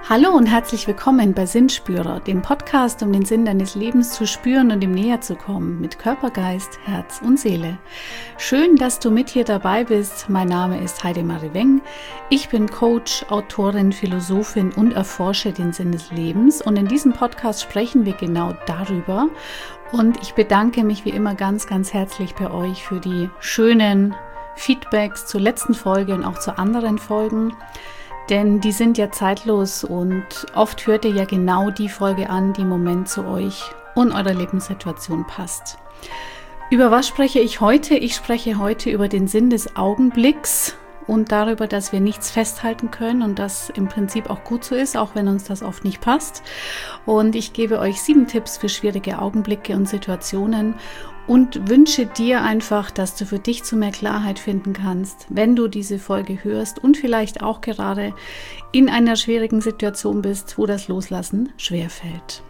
Hallo und herzlich willkommen bei Sinnspürer, dem Podcast, um den Sinn deines Lebens zu spüren und ihm näher zu kommen, mit Körper, Geist, Herz und Seele. Schön, dass du mit hier dabei bist. Mein Name ist Heidemarie Weng. Ich bin Coach, Autorin, Philosophin und erforsche den Sinn des Lebens. Und in diesem Podcast sprechen wir genau darüber. Und ich bedanke mich wie immer ganz, ganz herzlich bei euch für die schönen Feedbacks zur letzten Folge und auch zu anderen Folgen. Denn die sind ja zeitlos und oft hört ihr ja genau die Folge an, die im Moment zu euch und eurer Lebenssituation passt. Über was spreche ich heute? Ich spreche heute über den Sinn des Augenblicks und darüber, dass wir nichts festhalten können und das im Prinzip auch gut so ist, auch wenn uns das oft nicht passt. Und ich gebe euch 7 Tipps für schwierige Augenblicke und Situationen und wünsche dir einfach, dass du für dich zu mehr Klarheit finden kannst, wenn du diese Folge hörst und vielleicht auch gerade in einer schwierigen Situation bist, wo das Loslassen schwerfällt.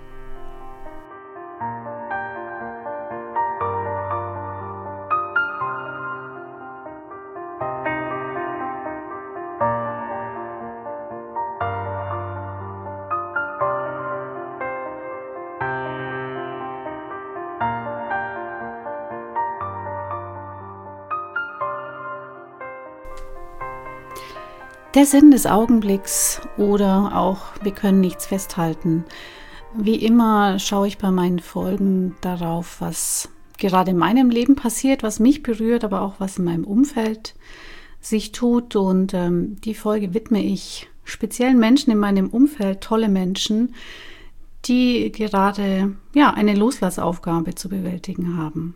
Der Sinn des Augenblicks oder auch wir können nichts festhalten. Wie immer schaue ich bei meinen Folgen darauf, was gerade in meinem Leben passiert, was mich berührt, aber auch was in meinem Umfeld sich tut. Und die Folge widme ich speziellen Menschen in meinem Umfeld, tolle Menschen, die gerade eine Loslassaufgabe zu bewältigen haben.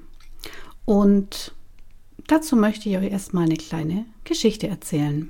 Und dazu möchte ich euch erstmal eine kleine Geschichte erzählen.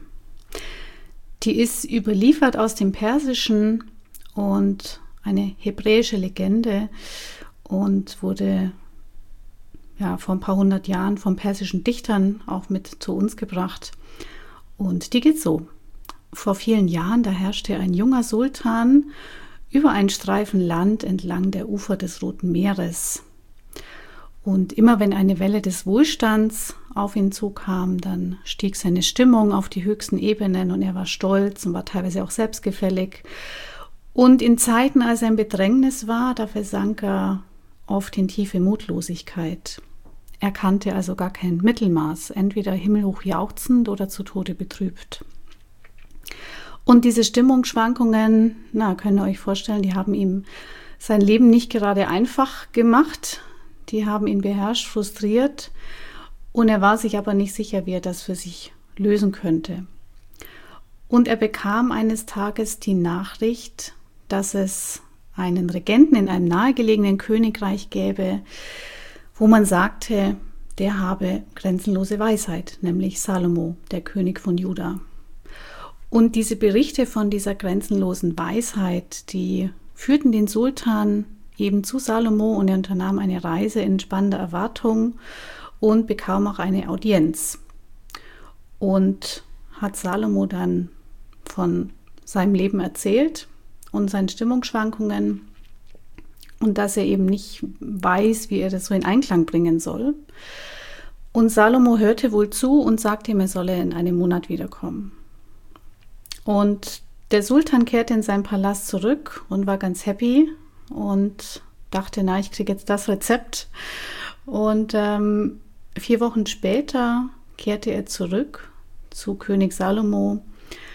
Die ist überliefert aus dem Persischen und eine hebräische Legende und wurde vor ein paar hundert Jahren von persischen Dichtern auch mit zu uns gebracht. Und die geht so. Vor vielen Jahren, da herrschte ein junger Sultan über einen Streifen Land entlang der Ufer des Roten Meeres. Und immer wenn eine Welle des Wohlstands auf ihn zukam, dann stieg seine Stimmung auf die höchsten Ebenen und er war stolz und war teilweise auch selbstgefällig. Und in Zeiten, als er in Bedrängnis war, da versank er oft in tiefe Mutlosigkeit. Er kannte also gar kein Mittelmaß, entweder himmelhoch jauchzend oder zu Tode betrübt. Und diese Stimmungsschwankungen, könnt ihr euch vorstellen, die haben ihm sein Leben nicht gerade einfach gemacht. Die haben ihn beherrscht, frustriert und er war sich aber nicht sicher, wie er das für sich lösen könnte. Und er bekam eines Tages die Nachricht, dass es einen Regenten in einem nahegelegenen Königreich gäbe, wo man sagte, der habe grenzenlose Weisheit, nämlich Salomo, der König von Juda. Und diese Berichte von dieser grenzenlosen Weisheit, die führten den Sultan eben zu Salomo und er unternahm eine Reise in spannender Erwartung und bekam auch eine Audienz. Und hat Salomo dann von seinem Leben erzählt und seinen Stimmungsschwankungen und dass er eben nicht weiß, wie er das so in Einklang bringen soll. Und Salomo hörte wohl zu und sagte ihm, er solle in einem Monat wiederkommen. Und der Sultan kehrte in seinen Palast zurück und war ganz happy und dachte, ich kriege jetzt das Rezept. Und 4 Wochen später kehrte er zurück zu König Salomo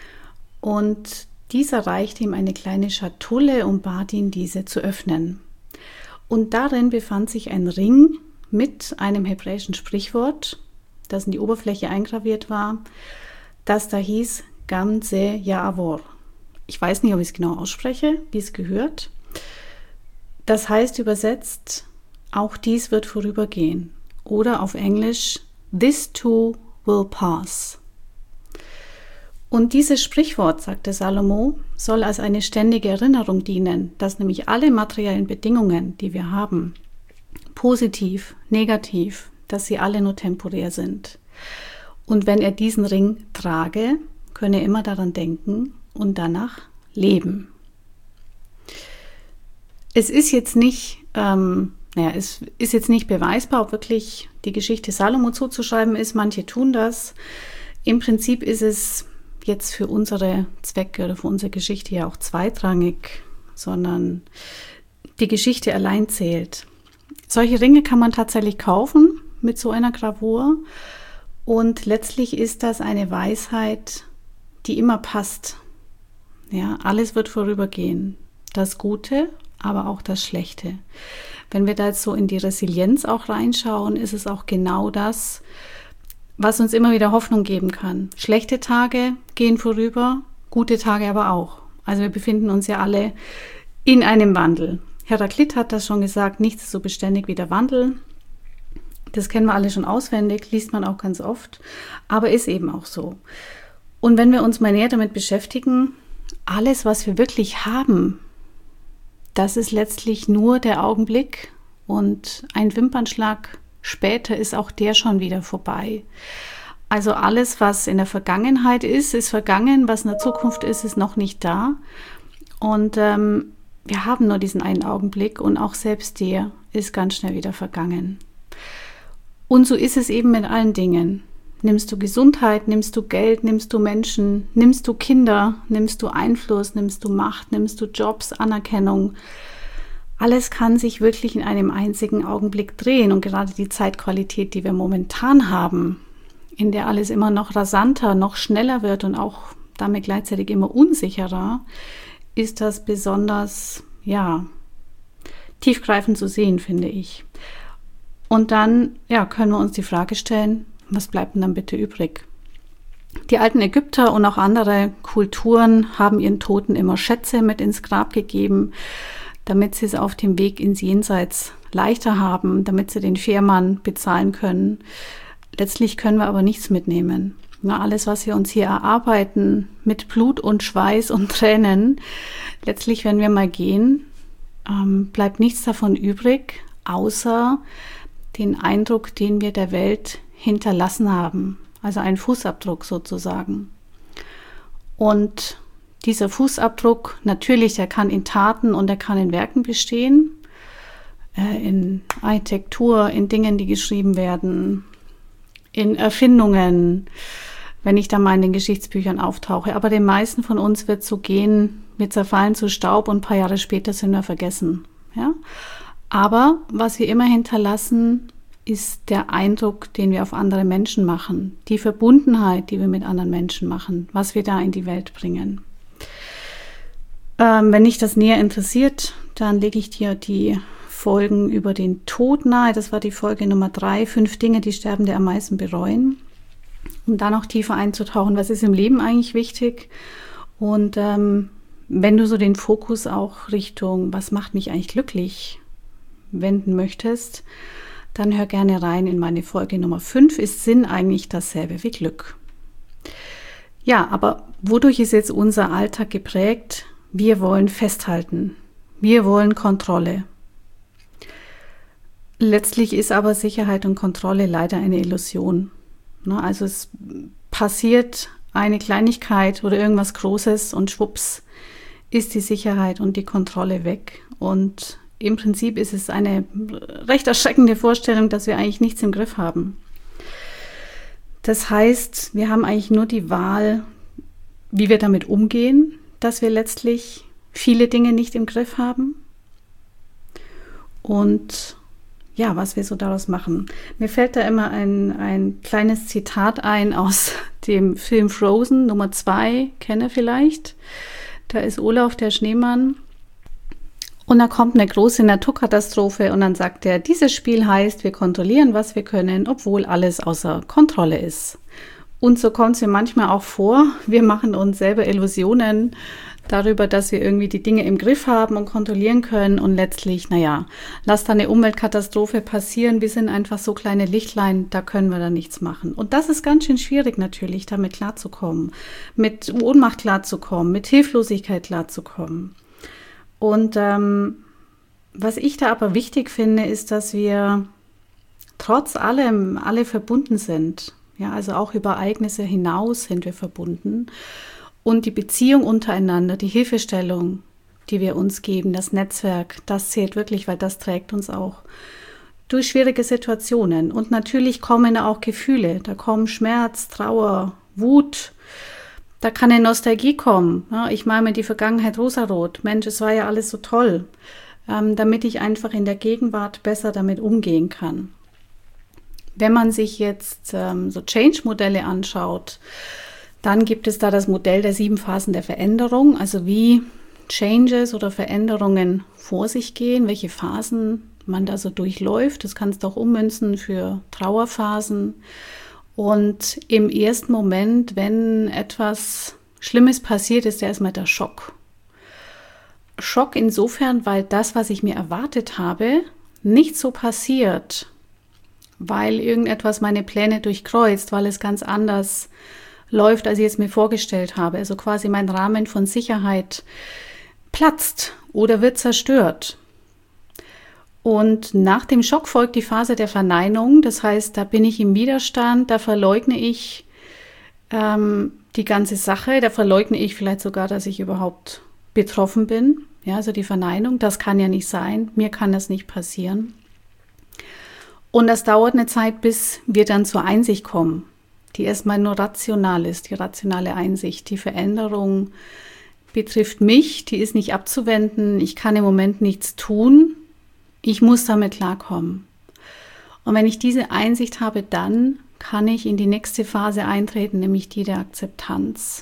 und dieser reichte ihm eine kleine Schatulle und bat ihn, diese zu öffnen. Und darin befand sich ein Ring mit einem hebräischen Sprichwort, das in die Oberfläche eingraviert war, das da hieß Gam ze Ya'avor. Ich weiß nicht, ob ich es genau ausspreche, wie es gehört. Das heißt übersetzt, auch dies wird vorübergehen. Oder auf Englisch, this too will pass. Und dieses Sprichwort, sagte Salomo, soll als eine ständige Erinnerung dienen, dass nämlich alle materiellen Bedingungen, die wir haben, positiv, negativ, dass sie alle nur temporär sind. Und wenn er diesen Ring trage, könne er immer daran denken und danach leben. Es ist jetzt nicht, es ist jetzt nicht beweisbar, ob wirklich die Geschichte Salomo zuzuschreiben ist. Manche tun das. Im Prinzip ist es jetzt für unsere Zwecke oder für unsere Geschichte ja auch zweitrangig, sondern die Geschichte allein zählt. Solche Ringe kann man tatsächlich kaufen mit so einer Gravur und letztlich ist das eine Weisheit, die immer passt. Ja, alles wird vorübergehen. Das Gute, aber auch das Schlechte. Wenn wir da jetzt so in die Resilienz auch reinschauen, ist es auch genau das, was uns immer wieder Hoffnung geben kann. Schlechte Tage gehen vorüber, gute Tage aber auch. Also wir befinden uns ja alle in einem Wandel. Heraklit hat das schon gesagt, nichts ist so beständig wie der Wandel. Das kennen wir alle schon auswendig, liest man auch ganz oft, aber ist eben auch so. Und wenn wir uns mal näher damit beschäftigen, alles, was wir wirklich haben, das ist letztlich nur der Augenblick und ein Wimpernschlag später ist auch der schon wieder vorbei. Also alles, was in der Vergangenheit ist vergangen, was in der Zukunft ist noch nicht da. Und wir haben nur diesen einen Augenblick und auch selbst der ist ganz schnell wieder vergangen. Und so ist es eben mit allen Dingen. Nimmst du Gesundheit, nimmst du Geld, nimmst du Menschen, nimmst du Kinder, nimmst du Einfluss, nimmst du Macht, nimmst du Jobs, Anerkennung. Alles kann sich wirklich in einem einzigen Augenblick drehen. Und gerade die Zeitqualität, die wir momentan haben, in der alles immer noch rasanter, noch schneller wird und auch damit gleichzeitig immer unsicherer, ist das besonders, tiefgreifend zu sehen, finde ich. Und dann, können wir uns die Frage stellen, was bleibt denn dann bitte übrig? Die alten Ägypter und auch andere Kulturen haben ihren Toten immer Schätze mit ins Grab gegeben, damit sie es auf dem Weg ins Jenseits leichter haben, damit sie den Fährmann bezahlen können. Letztlich können wir aber nichts mitnehmen. Alles, was wir uns hier erarbeiten, mit Blut und Schweiß und Tränen, letztlich, wenn wir mal gehen, bleibt nichts davon übrig, außer den Eindruck, den wir der Welt hinterlassen haben. Also ein Fußabdruck sozusagen. Und dieser Fußabdruck, natürlich, der kann in Taten und der kann in Werken bestehen, in Architektur, in Dingen, die geschrieben werden, in Erfindungen, wenn ich da mal in den Geschichtsbüchern auftauche. Aber den meisten von uns wird so gehen, wir zerfallen zu Staub und ein paar Jahre später sind wir vergessen. Ja? Aber was wir immer hinterlassen, ist der Eindruck, den wir auf andere Menschen machen, die Verbundenheit, die wir mit anderen Menschen machen, was wir da in die Welt bringen. Wenn dich das näher interessiert, dann lege ich dir die Folgen über den Tod nahe. Das war die Folge Nummer 3, 5 Dinge, die Sterbende am meisten bereuen. Um da noch tiefer einzutauchen, was ist im Leben eigentlich wichtig? Und wenn du so den Fokus auch Richtung, was macht mich eigentlich glücklich, wenden möchtest, dann hör gerne rein in meine Folge Nummer 5. Ist Sinn eigentlich dasselbe wie Glück? Ja, aber wodurch ist jetzt unser Alltag geprägt? Wir wollen festhalten. Wir wollen Kontrolle. Letztlich ist aber Sicherheit und Kontrolle leider eine Illusion. Also es passiert eine Kleinigkeit oder irgendwas Großes und schwupps ist die Sicherheit und die Kontrolle weg. Und im Prinzip ist es eine recht erschreckende Vorstellung, dass wir eigentlich nichts im Griff haben. Das heißt, wir haben eigentlich nur die Wahl, wie wir damit umgehen, dass wir letztlich viele Dinge nicht im Griff haben und was wir so daraus machen. Mir fällt da immer ein kleines Zitat ein aus dem Film Frozen, Nummer 2, kenne vielleicht. Da ist Olaf, der Schneemann, und da kommt eine große Naturkatastrophe und dann sagt er, dieses Spiel heißt, wir kontrollieren, was wir können, obwohl alles außer Kontrolle ist. Und so kommt es mir manchmal auch vor, wir machen uns selber Illusionen darüber, dass wir irgendwie die Dinge im Griff haben und kontrollieren können und letztlich, lass da eine Umweltkatastrophe passieren, wir sind einfach so kleine Lichtlein, da können wir dann nichts machen. Und das ist ganz schön schwierig natürlich, damit klarzukommen, mit Ohnmacht klarzukommen, mit Hilflosigkeit klarzukommen. Und was ich da aber wichtig finde, ist, dass wir trotz allem alle verbunden sind. Ja, also auch über Ereignisse hinaus sind wir verbunden. Und die Beziehung untereinander, die Hilfestellung, die wir uns geben, das Netzwerk, das zählt wirklich, weil das trägt uns auch durch schwierige Situationen. Und natürlich kommen da auch Gefühle, da kommen Schmerz, Trauer, Wut, Da kann eine Nostalgie kommen. Ja, ich male mir die Vergangenheit rosarot. Mensch, es war ja alles so toll. Damit ich einfach in der Gegenwart besser damit umgehen kann. Wenn man sich jetzt so Change-Modelle anschaut, dann gibt es da das Modell der 7 Phasen der Veränderung, also wie Changes oder Veränderungen vor sich gehen, welche Phasen man da so durchläuft. Das kannst du auch ummünzen für Trauerphasen. Und im ersten Moment, wenn etwas Schlimmes passiert, ist erstmal der Schock. Schock insofern, weil das, was ich mir erwartet habe, nicht so passiert, weil irgendetwas meine Pläne durchkreuzt, weil es ganz anders läuft, als ich es mir vorgestellt habe. Also quasi mein Rahmen von Sicherheit platzt oder wird zerstört. Und nach dem Schock folgt die Phase der Verneinung. Das heißt, da bin ich im Widerstand, da verleugne ich die ganze Sache, da verleugne ich vielleicht sogar, dass ich überhaupt betroffen bin. Ja, also die Verneinung, das kann ja nicht sein, mir kann das nicht passieren. Und das dauert eine Zeit, bis wir dann zur Einsicht kommen, die erstmal nur rational ist, die rationale Einsicht. Die Veränderung betrifft mich, die ist nicht abzuwenden, ich kann im Moment nichts tun, ich muss damit klarkommen. Und wenn ich diese Einsicht habe, dann kann ich in die nächste Phase eintreten, nämlich die der Akzeptanz.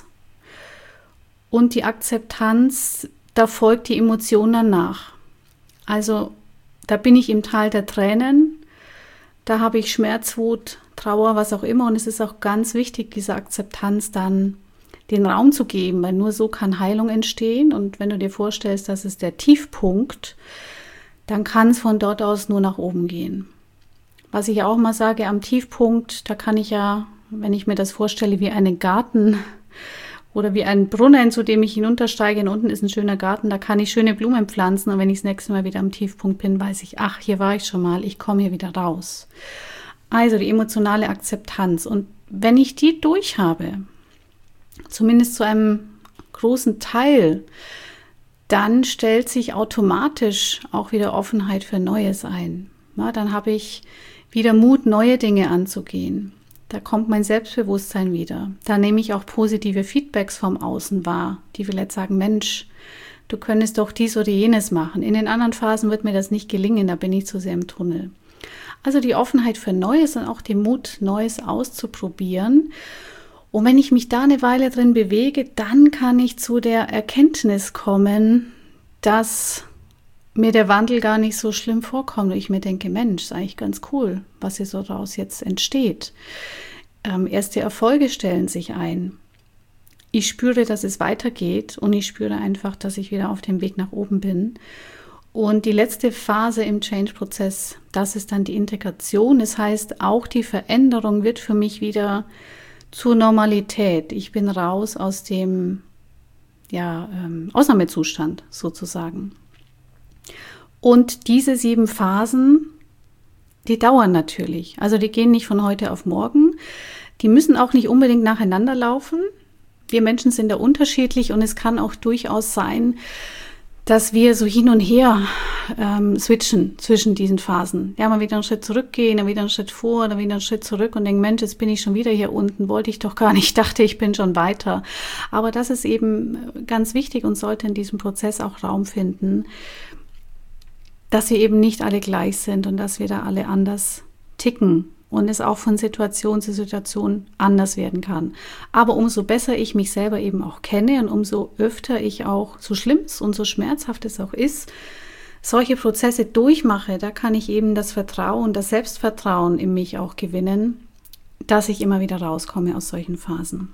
Und die Akzeptanz, da folgt die Emotion danach. Also da bin ich im Tal der Tränen, da habe ich Schmerz, Wut, Trauer, was auch immer. Und es ist auch ganz wichtig, dieser Akzeptanz dann den Raum zu geben, weil nur so kann Heilung entstehen. Und wenn du dir vorstellst, das ist der Tiefpunkt, dann kann es von dort aus nur nach oben gehen. Was ich auch mal sage, am Tiefpunkt, da kann ich ja, wenn ich mir das vorstelle, wie einen Garten oder wie ein Brunnen, zu dem ich hinuntersteige, und unten ist ein schöner Garten, da kann ich schöne Blumen pflanzen. Und wenn ich das nächste Mal wieder am Tiefpunkt bin, weiß ich, ach, hier war ich schon mal, ich komme hier wieder raus. Also die emotionale Akzeptanz. Und wenn ich die durch habe, zumindest zu einem großen Teil, dann stellt sich automatisch auch wieder Offenheit für Neues ein. Ja, dann habe ich wieder Mut, neue Dinge anzugehen. Da kommt mein Selbstbewusstsein wieder. Da nehme ich auch positive Feedbacks vom Außen wahr, die vielleicht sagen, Mensch, du könntest doch dies oder jenes machen. In den anderen Phasen wird mir das nicht gelingen, da bin ich zu sehr im Tunnel. Also die Offenheit für Neues und auch den Mut, Neues auszuprobieren. Und wenn ich mich da eine Weile drin bewege, dann kann ich zu der Erkenntnis kommen, dass mir der Wandel gar nicht so schlimm vorkommt. Und ich mir denke, Mensch, ist eigentlich ganz cool, was hier so daraus jetzt entsteht. Erste Erfolge stellen sich ein. Ich spüre, dass es weitergeht und ich spüre einfach, dass ich wieder auf dem Weg nach oben bin. Und die letzte Phase im Change-Prozess, das ist dann die Integration. Das heißt, auch die Veränderung wird für mich wieder zur Normalität. Ich bin raus aus dem Ausnahmezustand sozusagen. Und diese 7 Phasen, die dauern natürlich. Also die gehen nicht von heute auf morgen. Die müssen auch nicht unbedingt nacheinander laufen. Wir Menschen sind da unterschiedlich und es kann auch durchaus sein, dass wir so hin und her switchen zwischen diesen Phasen. Ja, mal wieder einen Schritt zurückgehen, dann wieder einen Schritt vor, dann wieder einen Schritt zurück und denken, Mensch, jetzt bin ich schon wieder hier unten, wollte ich doch gar nicht, dachte, ich bin schon weiter. Aber das ist eben ganz wichtig und sollte in diesem Prozess auch Raum finden, dass wir eben nicht alle gleich sind und dass wir da alle anders ticken und es auch von Situation zu Situation anders werden kann. Aber umso besser ich mich selber eben auch kenne und umso öfter ich auch, so schlimm es und so schmerzhaft es auch ist, solche Prozesse durchmache, da kann ich eben das Vertrauen, das Selbstvertrauen in mich auch gewinnen, dass ich immer wieder rauskomme aus solchen Phasen.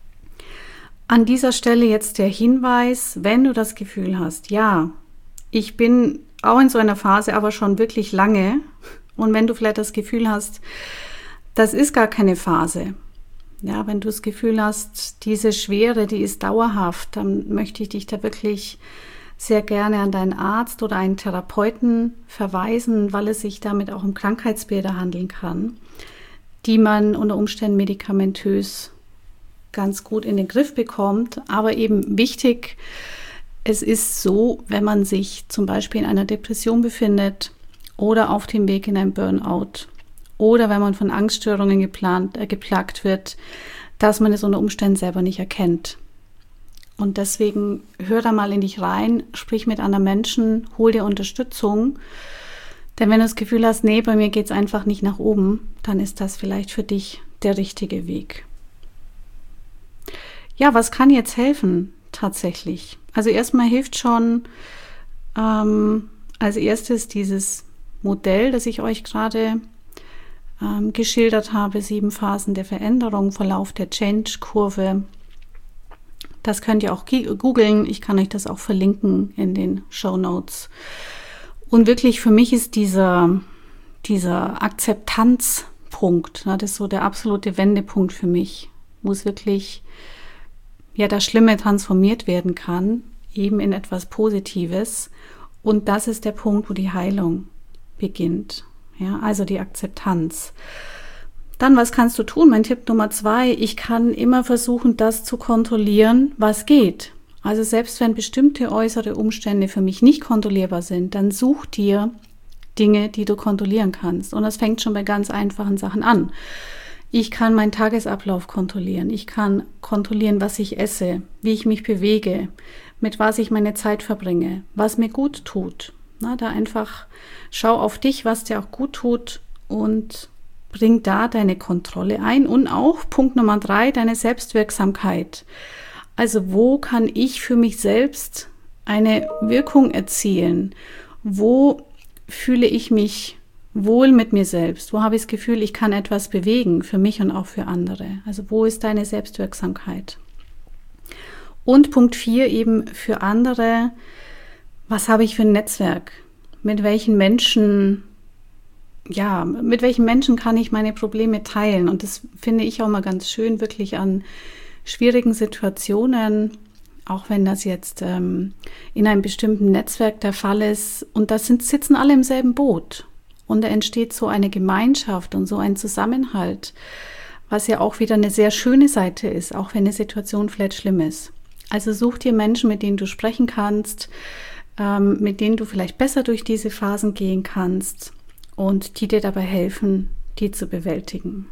An dieser Stelle jetzt der Hinweis, wenn du das Gefühl hast, ja, ich bin auch in so einer Phase, aber schon wirklich lange. Und wenn du vielleicht das Gefühl hast, das ist gar keine Phase. Ja, wenn du das Gefühl hast, diese Schwere, die ist dauerhaft, dann möchte ich dich da wirklich sehr gerne an deinen Arzt oder einen Therapeuten verweisen, weil es sich damit auch um Krankheitsbilder handeln kann, die man unter Umständen medikamentös ganz gut in den Griff bekommt. Aber eben wichtig, es ist so, wenn man sich zum Beispiel in einer Depression befindet oder auf dem Weg in ein Burnout oder wenn man von Angststörungen geplagt wird, dass man es unter Umständen selber nicht erkennt. Und deswegen hör da mal in dich rein, sprich mit anderen Menschen, hol dir Unterstützung. Denn wenn du das Gefühl hast, nee, bei mir geht es einfach nicht nach oben, dann ist das vielleicht für dich der richtige Weg. Ja, was kann jetzt helfen tatsächlich? Also erstmal hilft schon als erstes dieses Modell, das ich euch gerade geschildert habe, 7 Phasen der Veränderung, Verlauf der Change-Kurve. Das könnt ihr auch googeln. Ich kann euch das auch verlinken in den Shownotes. Und wirklich für mich ist dieser Akzeptanzpunkt, das ist so der absolute Wendepunkt für mich, wo es wirklich das Schlimme transformiert werden kann, eben in etwas Positives. Und das ist der Punkt, wo die Heilung beginnt. Ja, also die Akzeptanz. Dann, was kannst du tun? Mein Tipp Nummer 2, ich kann immer versuchen, das zu kontrollieren, was geht. Also selbst wenn bestimmte äußere Umstände für mich nicht kontrollierbar sind, dann such dir Dinge, die du kontrollieren kannst. Und das fängt schon bei ganz einfachen Sachen an. Ich kann meinen Tagesablauf kontrollieren. Ich kann kontrollieren, was ich esse, wie ich mich bewege, mit was ich meine Zeit verbringe, was mir gut tut. Da einfach schau auf dich, was dir auch gut tut und bring da deine Kontrolle ein. Und auch Punkt Nummer 3, deine Selbstwirksamkeit. Also wo kann ich für mich selbst eine Wirkung erzielen? Wo fühle ich mich wohl mit mir selbst? Wo habe ich das Gefühl, ich kann etwas bewegen für mich und auch für andere? Also wo ist deine Selbstwirksamkeit? Und Punkt 4 eben für andere, was habe ich für ein Netzwerk? Mit welchen Menschen kann ich meine Probleme teilen? Und das finde ich auch mal ganz schön, wirklich an schwierigen Situationen, auch wenn das jetzt in einem bestimmten Netzwerk der Fall ist. Und sitzen alle im selben Boot. Und da entsteht so eine Gemeinschaft und so ein Zusammenhalt, was ja auch wieder eine sehr schöne Seite ist, auch wenn eine Situation vielleicht schlimm ist. Also such dir Menschen, mit denen du sprechen kannst, mit denen du vielleicht besser durch diese Phasen gehen kannst und die dir dabei helfen, die zu bewältigen.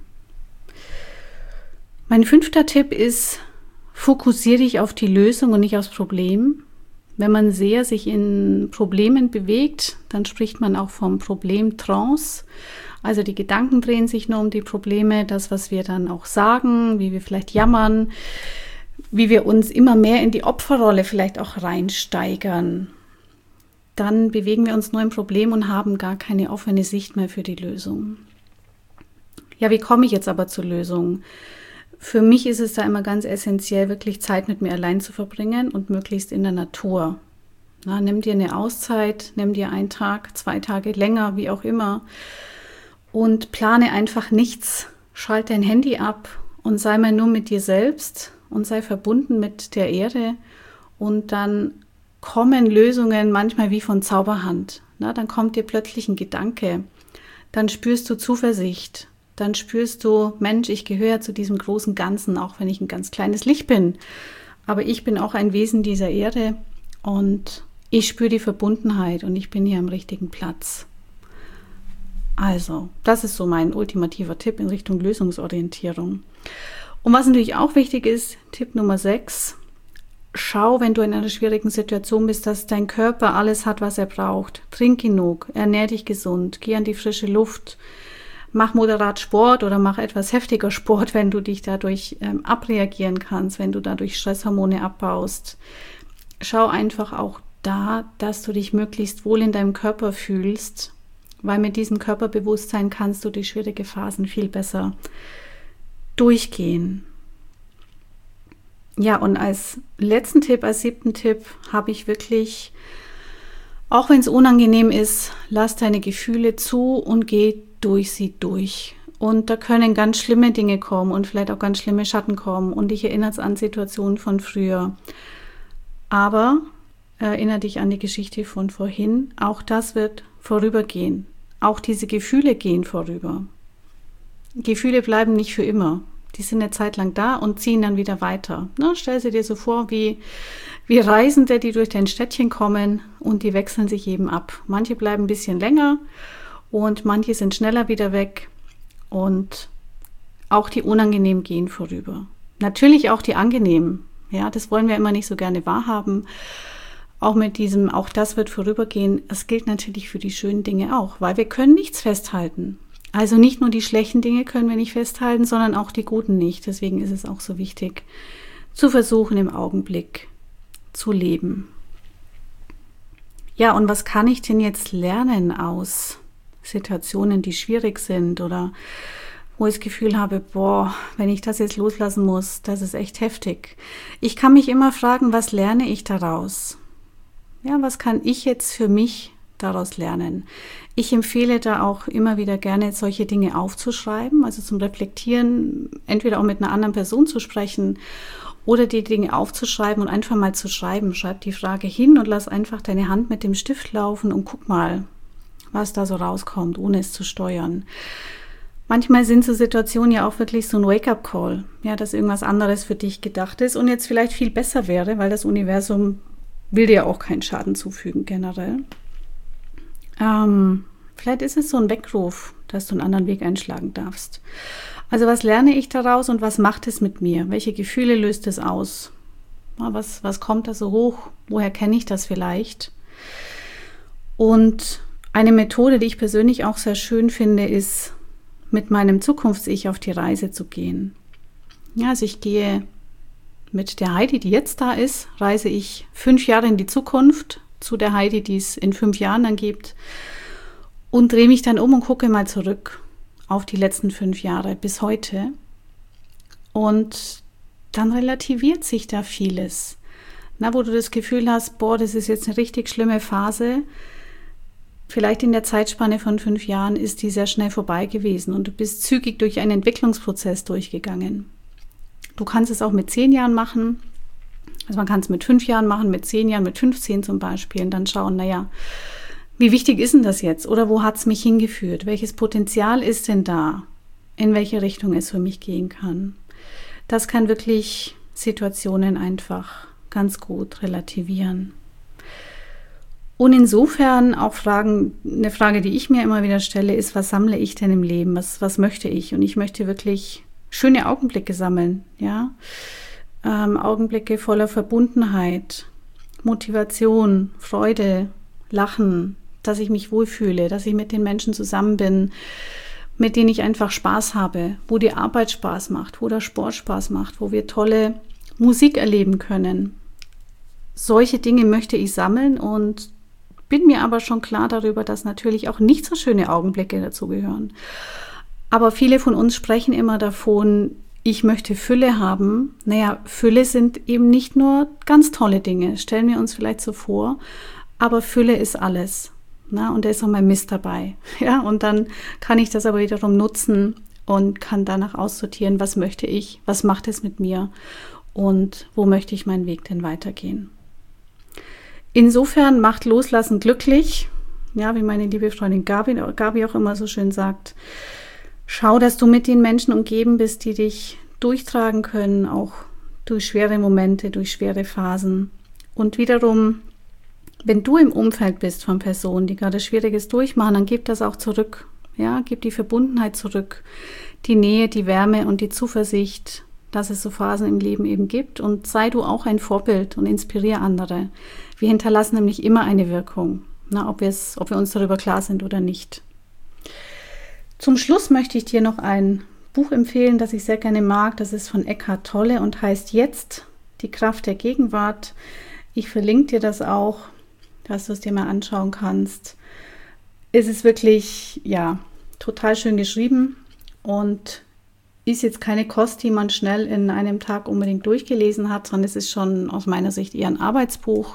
Mein 5. Tipp ist, fokussiere dich auf die Lösung und nicht aufs Problem. Wenn man sehr sich in Problemen bewegt, dann spricht man auch vom Problemtrance. Also die Gedanken drehen sich nur um die Probleme, das, was wir dann auch sagen, wie wir vielleicht jammern, wie wir uns immer mehr in die Opferrolle vielleicht auch reinsteigern. Dann bewegen wir uns nur im Problem und haben gar keine offene Sicht mehr für die Lösung. Ja, wie komme ich jetzt aber zur Lösung? Für mich ist es da immer ganz essentiell, wirklich Zeit mit mir allein zu verbringen und möglichst in der Natur. Nimm dir eine Auszeit, nimm dir 1 Tag, 2 Tage länger, wie auch immer. Und plane einfach nichts. Schalte dein Handy ab und sei mal nur mit dir selbst und sei verbunden mit der Erde. Und dann kommen Lösungen manchmal wie von Zauberhand. Dann kommt dir plötzlich ein Gedanke. Dann spürst du Zuversicht. Dann spürst du, Mensch, ich gehöre zu diesem großen Ganzen, auch wenn ich ein ganz kleines Licht bin. Aber ich bin auch ein Wesen dieser Erde und ich spüre die Verbundenheit und ich bin hier am richtigen Platz. Also, das ist so mein ultimativer Tipp in Richtung Lösungsorientierung. Und was natürlich auch wichtig ist, Tipp Nummer 6, schau, wenn du in einer schwierigen Situation bist, dass dein Körper alles hat, was er braucht. Trink genug, ernähr dich gesund, geh an die frische Luft, mach moderat Sport oder mach etwas heftiger Sport, wenn du dich dadurch abreagieren kannst, wenn du dadurch Stresshormone abbaust. Schau einfach auch da, dass du dich möglichst wohl in deinem Körper fühlst, weil mit diesem Körperbewusstsein kannst du die schwierigen Phasen viel besser durchgehen. Ja, und als letzten Tipp, als 7. Tipp habe ich wirklich, auch wenn es unangenehm ist, lass deine Gefühle zu und geh durch sie durch. Und da können ganz schlimme Dinge kommen und vielleicht auch ganz schlimme Schatten kommen und dich erinnert es an Situationen von früher. Aber erinnere dich an die Geschichte von vorhin, auch das wird vorübergehen. Auch diese Gefühle gehen vorüber. Gefühle bleiben nicht für immer. Die sind eine Zeit lang da und ziehen dann wieder weiter. Stell sie dir so vor wie Reisende, die durch dein Städtchen kommen und die wechseln sich eben ab. Manche bleiben ein bisschen länger und manche sind schneller wieder weg und auch die unangenehmen gehen vorüber. Natürlich auch die angenehmen. Ja, das wollen wir immer nicht so gerne wahrhaben. Auch mit diesem, auch das wird vorübergehen. Das gilt natürlich für die schönen Dinge auch, weil wir können nichts festhalten. Also nicht nur die schlechten Dinge können wir nicht festhalten, sondern auch die guten nicht. Deswegen ist es auch so wichtig, zu versuchen, im Augenblick zu leben. Ja, und was kann ich denn jetzt lernen aus Situationen, die schwierig sind oder wo ich das Gefühl habe, boah, wenn ich das jetzt loslassen muss, das ist echt heftig. Ich kann mich immer fragen, was lerne ich daraus? Ja, was kann ich jetzt für mich daraus lernen? Ich empfehle da auch immer wieder gerne, solche Dinge aufzuschreiben, also zum Reflektieren, entweder auch mit einer anderen Person zu sprechen oder die Dinge aufzuschreiben und einfach mal zu schreiben. Schreib die Frage hin und lass einfach deine Hand mit dem Stift laufen und guck mal, was da so rauskommt, ohne es zu steuern. Manchmal sind so Situationen ja auch wirklich so ein Wake-up-Call, ja, dass irgendwas anderes für dich gedacht ist und jetzt vielleicht viel besser wäre, weil das Universum will dir auch keinen Schaden zufügen generell. Vielleicht ist es so ein Weckruf, dass du einen anderen Weg einschlagen darfst. Also was lerne ich daraus und was macht es mit mir? Welche Gefühle löst es aus? Was kommt da so hoch? Woher kenne ich das vielleicht? Und eine Methode, die ich persönlich auch sehr schön finde, ist, mit meinem Zukunfts-Ich auf die Reise zu gehen. Ja, also ich gehe mit der Heidi, die jetzt da ist, reise ich 5 Jahre in die Zukunft zu der Heidi, die es in 5 Jahren dann gibt und drehe mich dann um und gucke mal zurück auf die letzten 5 Jahre bis heute und dann relativiert sich da vieles. Na, wo du das Gefühl hast, boah, das ist jetzt eine richtig schlimme Phase. Vielleicht in der Zeitspanne von 5 Jahren ist die sehr schnell vorbei gewesen und du bist zügig durch einen Entwicklungsprozess durchgegangen. Du kannst es auch mit 10 Jahren machen. Also man kann es mit 5 Jahren machen, mit 10 Jahren, mit 15 zum Beispiel und dann schauen, naja, wie wichtig ist denn das jetzt? Oder wo hat es mich hingeführt? Welches Potenzial ist denn da? In welche Richtung es für mich gehen kann? Das kann wirklich Situationen einfach ganz gut relativieren. Und insofern auch eine Frage, die ich mir immer wieder stelle, ist, was sammle ich denn im Leben? Was möchte ich? Und ich möchte wirklich schöne Augenblicke sammeln, ja. Augenblicke voller Verbundenheit, Motivation, Freude, Lachen, dass ich mich wohlfühle, dass ich mit den Menschen zusammen bin, mit denen ich einfach Spaß habe, wo die Arbeit Spaß macht, wo der Sport Spaß macht, wo wir tolle Musik erleben können. Solche Dinge möchte ich sammeln und bin mir aber schon klar darüber, dass natürlich auch nicht so schöne Augenblicke dazugehören. Aber viele von uns sprechen immer davon, ich möchte Fülle haben. Naja, Fülle sind eben nicht nur ganz tolle Dinge, stellen wir uns vielleicht so vor, aber Fülle ist alles. Na, und da ist auch mein Mist dabei. Ja, und dann kann ich das aber wiederum nutzen und kann danach aussortieren, was möchte ich, was macht es mit mir und wo möchte ich meinen Weg denn weitergehen. Insofern macht Loslassen glücklich. Ja, wie meine liebe Freundin Gabi auch immer so schön sagt. Schau, dass du mit den Menschen umgeben bist, die dich durchtragen können, auch durch schwere Momente, durch schwere Phasen. Und wiederum, wenn du im Umfeld bist von Personen, die gerade Schwieriges durchmachen, dann gib das auch zurück. Ja, gib die Verbundenheit zurück, die Nähe, die Wärme und die Zuversicht, dass es so Phasen im Leben eben gibt. Und sei du auch ein Vorbild und inspiriere andere. Wir hinterlassen nämlich immer eine Wirkung, ob wir uns darüber klar sind oder nicht. Zum Schluss möchte ich dir noch ein Buch empfehlen, das ich sehr gerne mag. Das ist von Eckhart Tolle und heißt Jetzt, die Kraft der Gegenwart. Ich verlinke dir das auch, dass du es dir mal anschauen kannst. Es ist wirklich, ja, total schön geschrieben und ist jetzt keine Kost, die man schnell in einem Tag unbedingt durchgelesen hat, sondern es ist schon aus meiner Sicht eher ein Arbeitsbuch,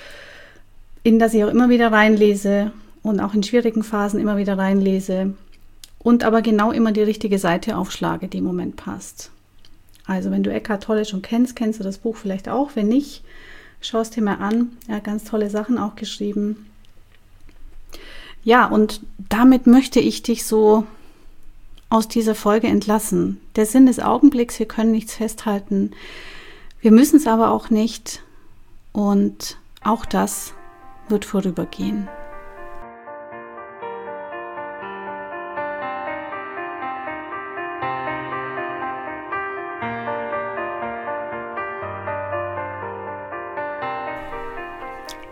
in das ich auch immer wieder reinlese und auch in schwierigen Phasen immer wieder reinlese. Und aber genau immer die richtige Seite aufschlage, die im Moment passt. Also wenn du Eckhart Tolle schon kennst, kennst du das Buch vielleicht auch. Wenn nicht, schau es dir mal an. Er hat ganz tolle Sachen auch geschrieben. Ja, und damit möchte ich dich so aus dieser Folge entlassen. Der Sinn des Augenblicks, wir können nichts festhalten. Wir müssen es aber auch nicht. Und auch das wird vorübergehen.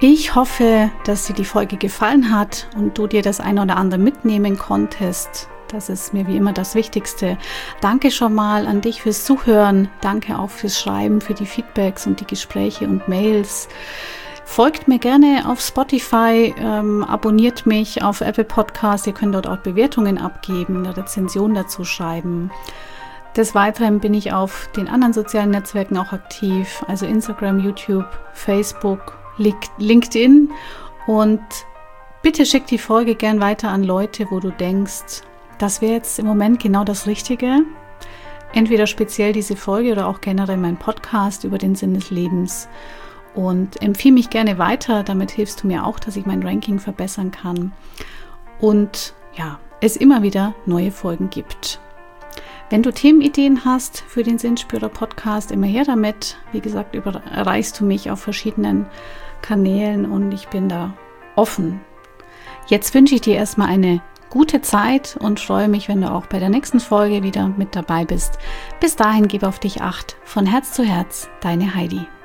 Ich hoffe, dass dir die Folge gefallen hat und du dir das ein oder andere mitnehmen konntest. Das ist mir wie immer das Wichtigste. Danke schon mal an dich fürs Zuhören. Danke auch fürs Schreiben, für die Feedbacks und die Gespräche und Mails. Folgt mir gerne auf Spotify, abonniert mich auf Apple Podcasts. Ihr könnt dort auch Bewertungen abgeben, eine Rezension dazu schreiben. Des Weiteren bin ich auf den anderen sozialen Netzwerken auch aktiv, also Instagram, YouTube, Facebook, LinkedIn. Und bitte schick die Folge gern weiter an Leute, wo du denkst, das wäre jetzt im Moment genau das Richtige. Entweder speziell diese Folge oder auch generell mein Podcast über den Sinn des Lebens. Und empfehle mich gerne weiter, damit hilfst du mir auch, dass ich mein Ranking verbessern kann. Und ja, es immer wieder neue Folgen gibt. Wenn du Themenideen hast für den Sinnspürer-Podcast, immer her damit. Wie gesagt, erreichst du mich auf verschiedenen Kanälen und ich bin da offen. Jetzt wünsche ich dir erstmal eine gute Zeit und freue mich, wenn du auch bei der nächsten Folge wieder mit dabei bist. Bis dahin, gib auf dich Acht. Von Herz zu Herz, deine Heidi.